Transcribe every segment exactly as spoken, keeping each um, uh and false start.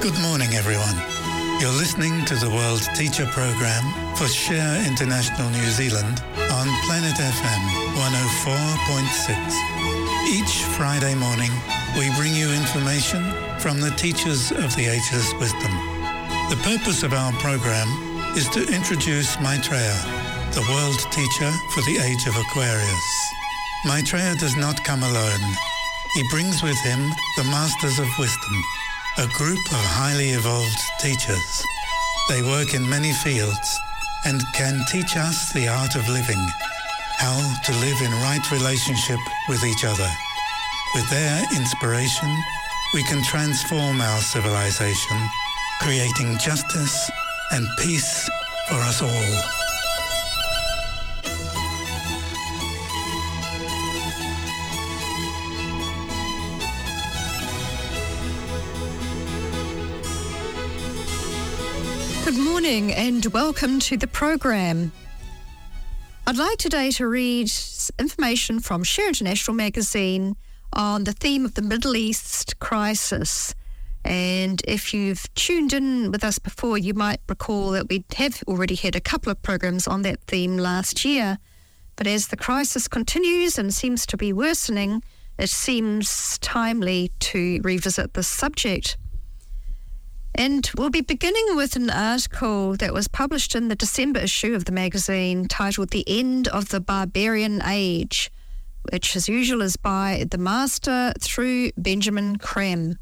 Good morning, everyone. You're listening to the World Teacher Programme for Share International New Zealand on Planet F M one oh four point six. Each Friday morning, we bring you information from the teachers of the Ageless Wisdom. The purpose of our programme is to introduce Maitreya, the world teacher for the age of Aquarius. Maitreya does not come alone. He brings with him the Masters of Wisdom, a group of highly evolved teachers. They work in many fields and can teach us the art of living, how to live in right relationship with each other. With their inspiration, we can transform our civilization, creating justice and peace for us all. Good morning and welcome to the program. I'd like today to read information from Share International magazine on the theme of the Middle East crisis. And if you've tuned in with us before, you might recall that we have already had a couple of programs on that theme last year. But as the crisis continues and seems to be worsening, it seems timely to revisit this subject. And we'll be beginning with an article that was published in the December issue of the magazine titled The End of the Barbarian Age, which as usual is by the master through Benjamin Creme.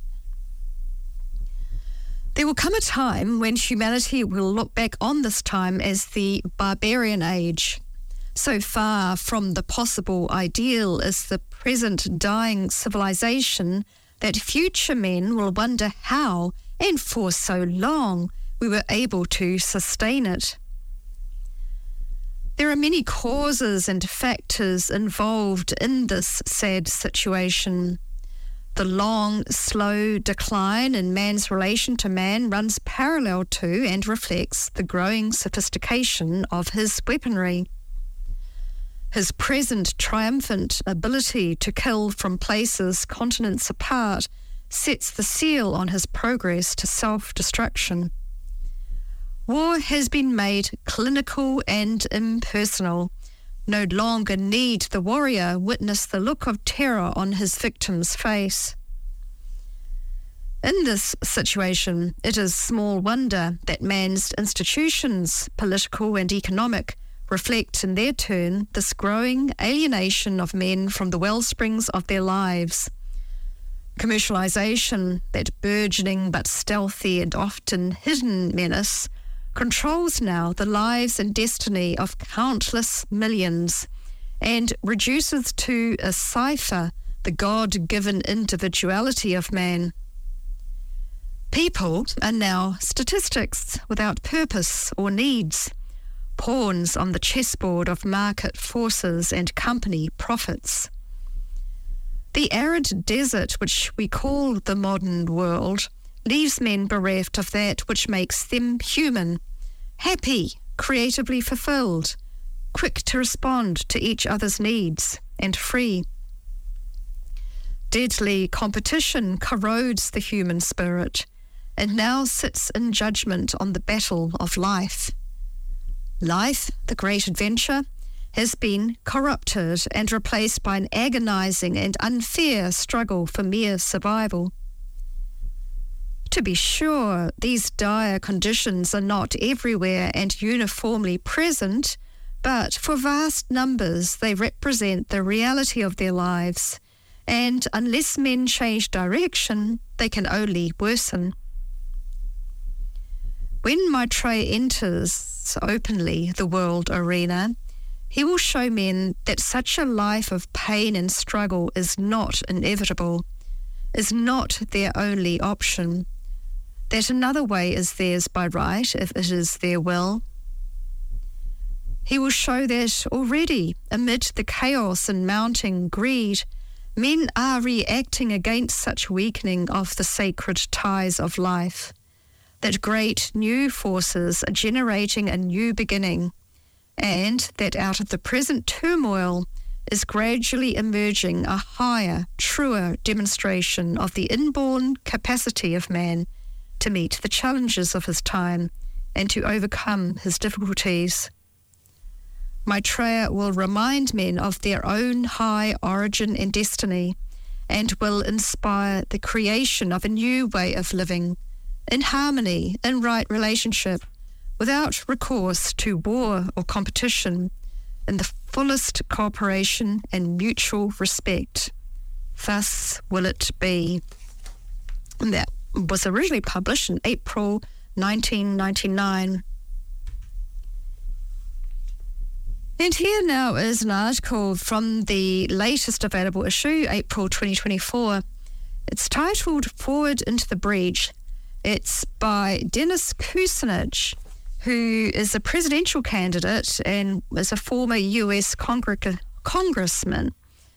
There will come a time when humanity will look back on this time as the barbarian age. So far from the possible ideal is the present dying civilization that future men will wonder how and for so long we were able to sustain it. There are many causes and factors involved in this sad situation. The long, slow decline in man's relation to man runs parallel to and reflects the growing sophistication of his weaponry. His present triumphant ability to kill from places continents apart sets the seal on his progress to self-destruction. War has been made clinical and impersonal. No longer need the warrior witness the look of terror on his victim's face. In this situation, it is small wonder that man's institutions, political and economic, reflect in their turn this growing alienation of men from the wellsprings of their lives. Commercialization, that burgeoning but stealthy and often hidden menace, controls now the lives and destiny of countless millions and reduces to a cipher the God-given individuality of man. People are now statistics without purpose or needs, pawns on the chessboard of market forces and company profits. The arid desert which we call the modern world leaves men bereft of that which makes them human, happy, creatively fulfilled, quick to respond to each other's needs, and free. Deadly competition corrodes the human spirit and now sits in judgment on the battle of life. Life, the great adventure, has been corrupted and replaced by an agonizing and unfair struggle for mere survival. To be sure, these dire conditions are not everywhere and uniformly present, but for vast numbers they represent the reality of their lives, and unless men change direction, they can only worsen. When Maitreya enters openly the world arena, he will show men that such a life of pain and struggle is not inevitable, is not their only option, that another way is theirs by right if it is their will. He will show that already, amid the chaos and mounting greed, men are reacting against such weakening of the sacred ties of life, that great new forces are generating a new beginning, and that out of the present turmoil is gradually emerging a higher, truer demonstration of the inborn capacity of man to meet the challenges of his time and to overcome his difficulties. Maitreya will remind men of their own high origin and destiny, and will inspire the creation of a new way of living, in harmony, in right relationship, without recourse to war or competition, in the fullest cooperation and mutual respect. Thus will it be. And that was originally published in April nineteen ninety-nine. And here now is an article from the latest available issue, April twenty twenty-four. It's titled Forward into the Breach. It's by Dennis Kucinich, who is a presidential candidate and is a former U S Congre- congressman.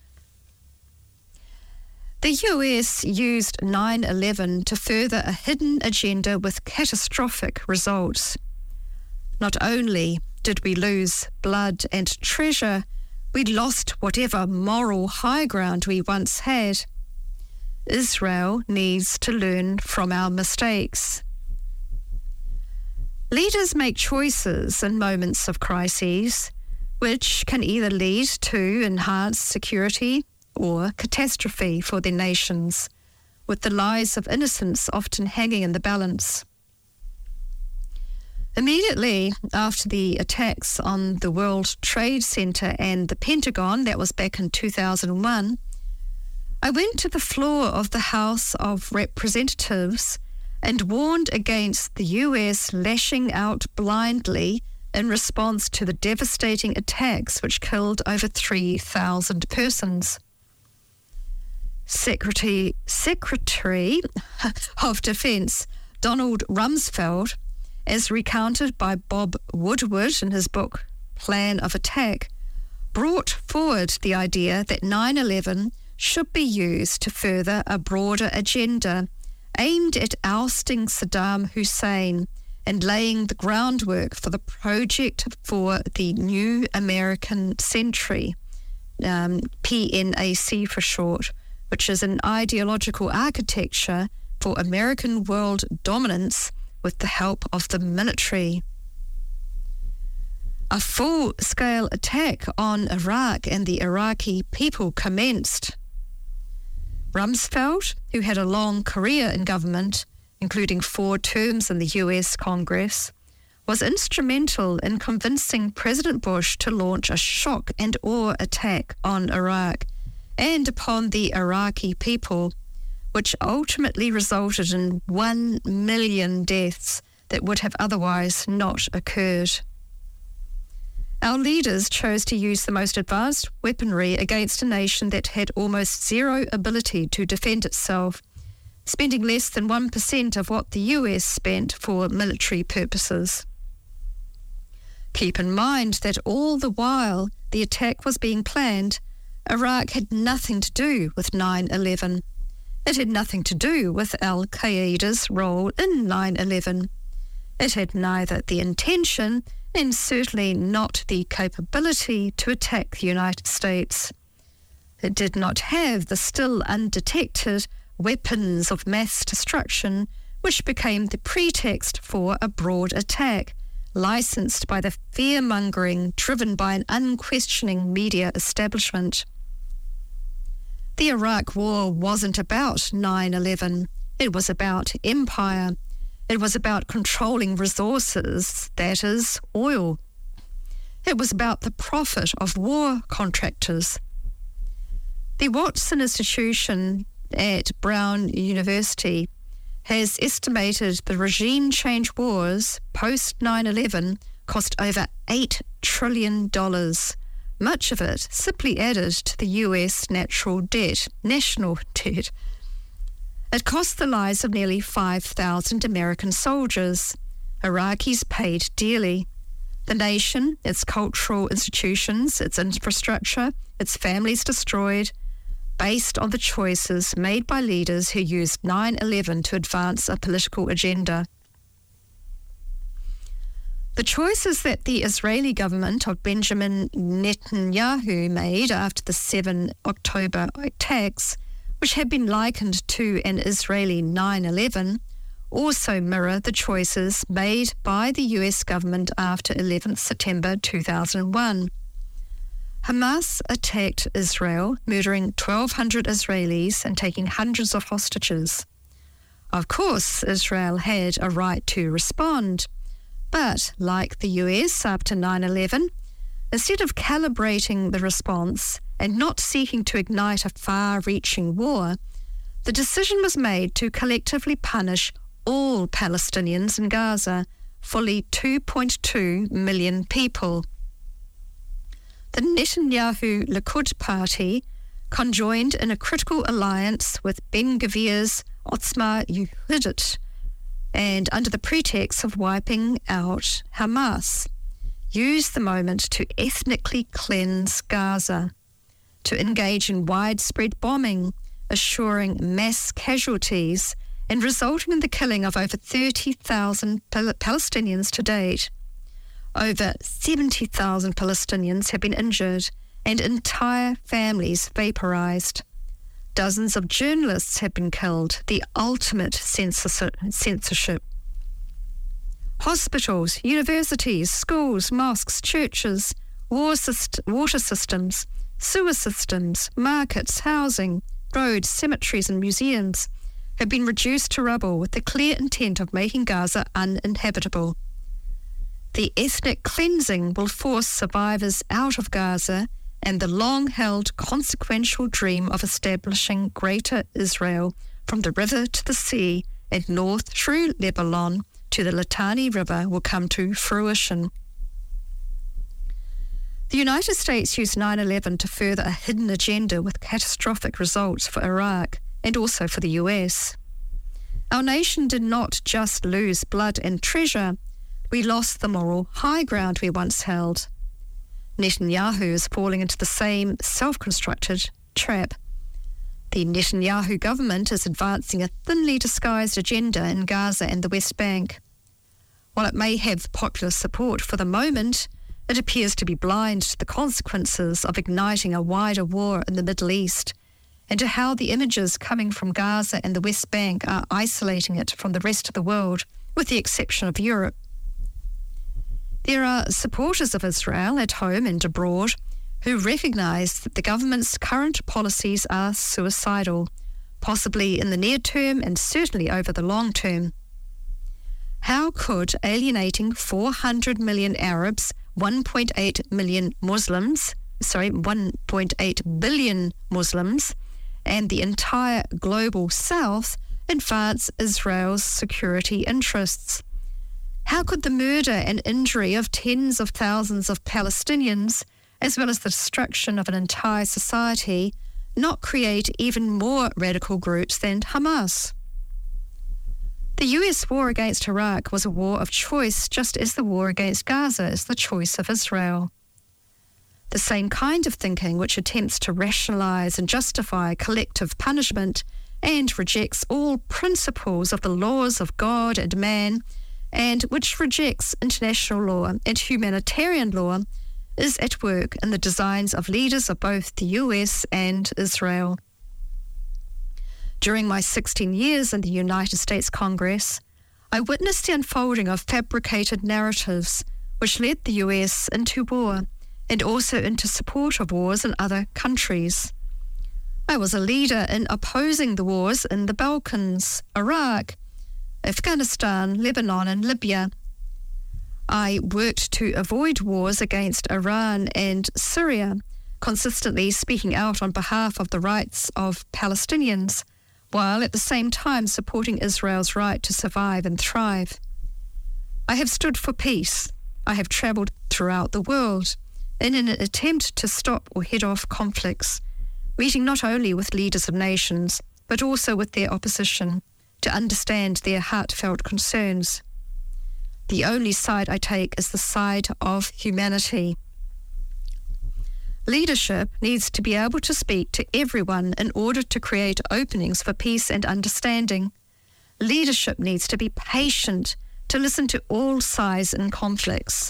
The U S used nine eleven to further a hidden agenda with catastrophic results. Not only did we lose blood and treasure, we lost whatever moral high ground we once had. Israel needs to learn from our mistakes. Leaders make choices in moments of crises, which can either lead to enhanced security or catastrophe for their nations, with the lives of innocents often hanging in the balance. Immediately after the attacks on the World Trade Center and the Pentagon, that was back in two thousand one, I went to the floor of the House of Representatives and warned against the U S lashing out blindly in response to the devastating attacks which killed over three thousand persons. Secretary, Secretary of Defense Donald Rumsfeld, as recounted by Bob Woodward in his book Plan of Attack, brought forward the idea that nine eleven should be used to further a broader agenda aimed at ousting Saddam Hussein and laying the groundwork for the project for the New American Century, um, P N A C for short, which is an ideological architecture for American world dominance with the help of the military. A full-scale attack on Iraq and the Iraqi people commenced. Rumsfeld, who had a long career in government, including four terms in the U S Congress, was instrumental in convincing President Bush to launch a shock and awe attack on Iraq and upon the Iraqi people, which ultimately resulted in one million deaths that would have otherwise not occurred. Our leaders chose to use the most advanced weaponry against a nation that had almost zero ability to defend itself, spending less than one percent of what the U S spent for military purposes. Keep in mind that all the while the attack was being planned, Iraq had nothing to do with nine eleven. It had nothing to do with Al-Qaeda's role in nine eleven. It had neither the intention and certainly not the capability to attack the United States. It did not have the still undetected weapons of mass destruction which became the pretext for a broad attack, licensed by the fear-mongering driven by an unquestioning media establishment. The Iraq War wasn't about nine eleven. It was about empire. It was about controlling resources, that is, oil. It was about the profit of war contractors. The Watson Institution at Brown University has estimated the regime change wars post nine eleven cost over eight trillion dollars, much of it simply added to the U S natural debt, national debt. It cost the lives of nearly five thousand American soldiers. Iraqis paid dearly. The nation, its cultural institutions, its infrastructure, its families destroyed, based on the choices made by leaders who used nine eleven to advance a political agenda. The choices that the Israeli government of Benjamin Netanyahu made after the seven October attacks, which had been likened to an Israeli nine eleven, also mirror the choices made by the U S government after eleventh September two thousand one. Hamas attacked Israel, murdering twelve hundred Israelis and taking hundreds of hostages. Of course, Israel had a right to respond, but like the U S after nine eleven, instead of calibrating the response and not seeking to ignite a far-reaching war, the decision was made to collectively punish all Palestinians in Gaza, fully two point two million people. The Netanyahu Likud party conjoined in a critical alliance with Ben-Gvir's Otzma Yehudit, and under the pretext of wiping out Hamas, used the moment to ethnically cleanse Gaza, to engage in widespread bombing, assuring mass casualties and resulting in the killing of over thirty thousand Pal- Palestinians to date. Over seventy thousand Palestinians have been injured and entire families vaporized. Dozens of journalists have been killed, the ultimate censorship. Hospitals, universities, schools, mosques, churches, war syst- water systems, sewer systems, markets, housing, roads, cemeteries and museums have been reduced to rubble with the clear intent of making Gaza uninhabitable. The ethnic cleansing will force survivors out of Gaza, and the long-held consequential dream of establishing Greater Israel from the river to the sea and north through Lebanon to the Litani River will come to fruition. The United States used nine eleven to further a hidden agenda with catastrophic results for Iraq and also for the U S. Our nation did not just lose blood and treasure, we lost the moral high ground we once held. Netanyahu is falling into the same self-constructed trap. The Netanyahu government is advancing a thinly disguised agenda in Gaza and the West Bank. While it may have popular support for the moment, it appears to be blind to the consequences of igniting a wider war in the Middle East and to how the images coming from Gaza and the West Bank are isolating it from the rest of the world, with the exception of Europe. There are supporters of Israel at home and abroad who recognise that the government's current policies are suicidal, possibly in the near term and certainly over the long term. How could alienating four hundred million Arabs, one point eight million Muslims, sorry, one point eight billion Muslims, and the entire global South advance Israel's security interests? How could the murder and injury of tens of thousands of Palestinians, as well as the destruction of an entire society, not create even more radical groups than Hamas? The U S war against Iraq was a war of choice, just as the war against Gaza is the choice of Israel. The same kind of thinking which attempts to rationalise and justify collective punishment and rejects all principles of the laws of God and man, and which rejects international law and humanitarian law, is at work in the designs of leaders of both the U S and Israel. During my sixteen years in the United States Congress, I witnessed the unfolding of fabricated narratives which led the U S into war and also into support of wars in other countries. I was a leader in opposing the wars in the Balkans, Iraq, Afghanistan, Lebanon and Libya. I worked to avoid wars against Iran and Syria, consistently speaking out on behalf of the rights of Palestinians, while at the same time supporting Israel's right to survive and thrive. I have stood for peace. I have travelled throughout the world in an attempt to stop or head off conflicts, meeting not only with leaders of nations, but also with their opposition, to understand their heartfelt concerns. The only side I take is the side of humanity. Leadership needs to be able to speak to everyone in order to create openings for peace and understanding. Leadership needs to be patient, to listen to all sides in conflicts,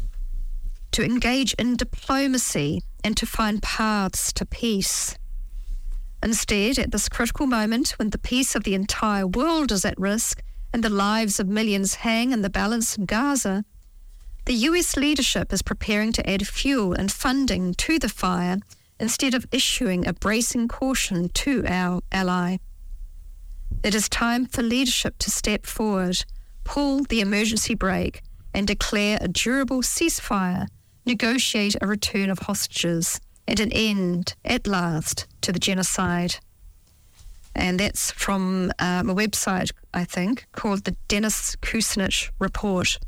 to engage in diplomacy and to find paths to peace. Instead, at this critical moment when the peace of the entire world is at risk and the lives of millions hang in the balance in Gaza, the U S leadership is preparing to add fuel and funding to the fire instead of issuing a bracing caution to our ally. It is time for leadership to step forward, pull the emergency brake, and declare a durable ceasefire, negotiate a return of hostages, and an end, at last, to the genocide. And that's from um, a website, I think, called the Dennis Kucinich Report.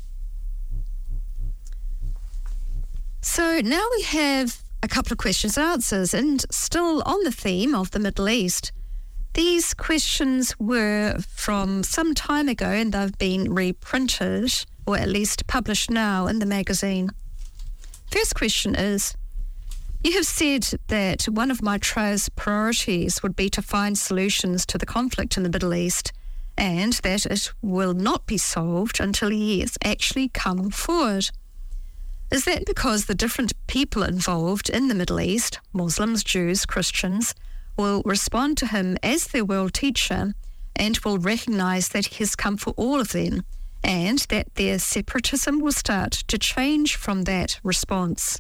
So now we have a couple of questions and answers, and still on the theme of the Middle East. These questions were from some time ago, and they've been reprinted, or at least published now in the magazine. First question is, you have said that one of Maitreya's priorities would be to find solutions to the conflict in the Middle East, and that it will not be solved until he has actually come forward. Is that because the different people involved in the Middle East, Muslims, Jews, Christians, will respond to him as their world teacher and will recognise that he has come for all of them, and that their separatism will start to change from that response?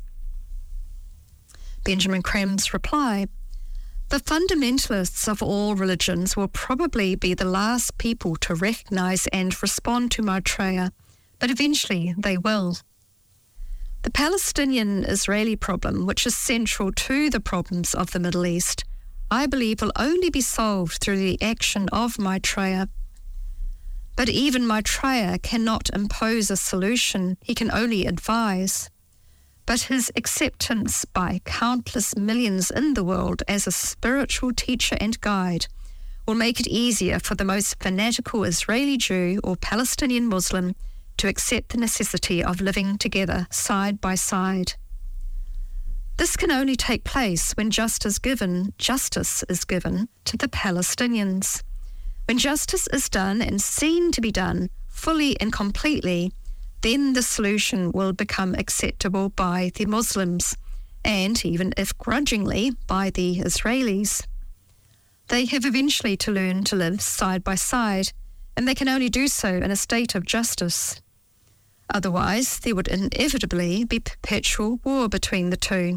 Benjamin Cram's reply: the fundamentalists of all religions will probably be the last people to recognise and respond to Maitreya, but eventually they will. The Palestinian-Israeli problem, which is central to the problems of the Middle East, I believe will only be solved through the action of Maitreya. But even Maitreya cannot impose a solution, he can only advise. But his acceptance by countless millions in the world as a spiritual teacher and guide will make it easier for the most fanatical Israeli Jew or Palestinian Muslim to accept the necessity of living together side by side. This can only take place when justice given, justice is given to the Palestinians. When justice is done and seen to be done fully and completely, then the solution will become acceptable by the Muslims, and even if grudgingly, by the Israelis. They have eventually to learn to live side by side, and they can only do so in a state of justice. Otherwise, there would inevitably be perpetual war between the two.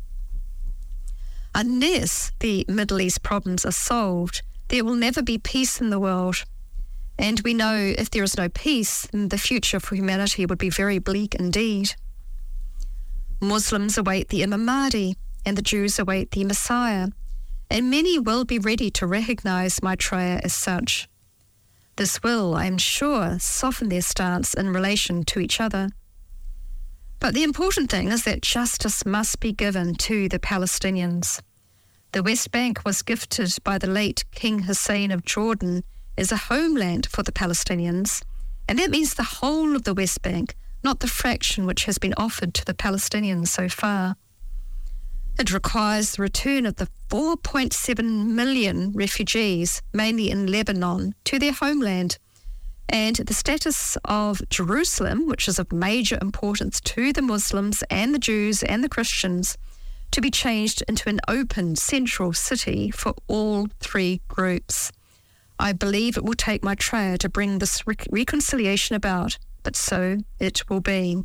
Unless the Middle East problems are solved, there will never be peace in the world. And we know if there is no peace, then the future for humanity would be very bleak indeed. Muslims await the Imam Mahdi, and the Jews await the Messiah, and many will be ready to recognise Maitreya as such. This will, I am sure, soften their stance in relation to each other. But the important thing is that justice must be given to the Palestinians. The West Bank was gifted by the late King Hussein of Jordan as a homeland for the Palestinians, and that means the whole of the West Bank, not the fraction which has been offered to the Palestinians so far. It requires the return of the four point seven million refugees, mainly in Lebanon, to their homeland, and the status of Jerusalem, which is of major importance to the Muslims and the Jews and the Christians, to be changed into an open central city for all three groups. I believe it will take Maitreya to bring this re- reconciliation about, but so it will be.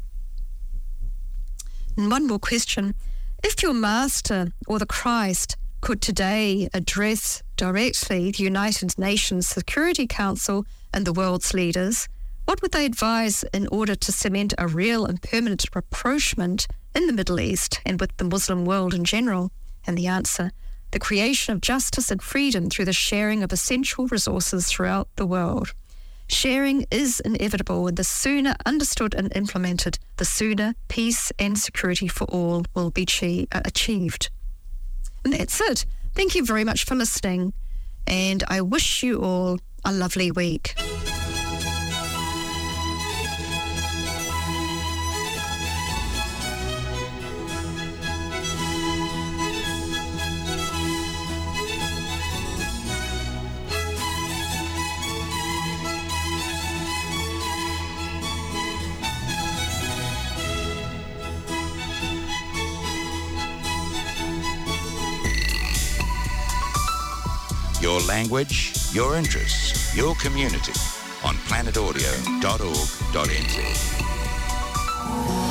And one more question. If your Master or the Christ could today address directly the United Nations Security Council and the world's leaders, what would they advise in order to cement a real and permanent rapprochement in the Middle East and with the Muslim world in general? And the answer, the creation of justice and freedom through the sharing of essential resources throughout the world. Sharing is inevitable, and the sooner understood and implemented, the sooner peace and security for all will be chi- uh, achieved. And that's it. Thank you very much for listening, and I wish you all a lovely week. Your language, your interests, your community. planet audio dot org dot n z.